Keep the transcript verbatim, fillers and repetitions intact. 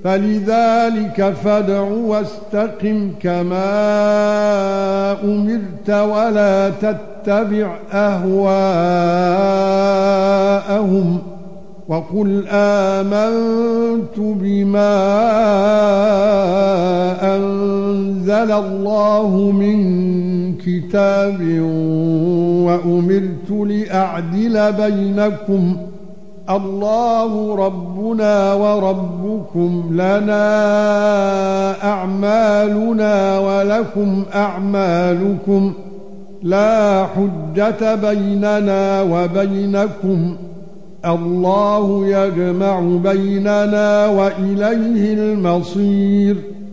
فلذلك فادع واستقم كما أمرت ولا تتبع أهواءهم وقل آمنت بما أنزل الله من كتاب وأمرت لأعدل بينكم الله ربنا وربكم لنا أعمالنا ولكم أعمالكم لا حجة بيننا وبينكم الله يجمع بيننا وإليه المصير.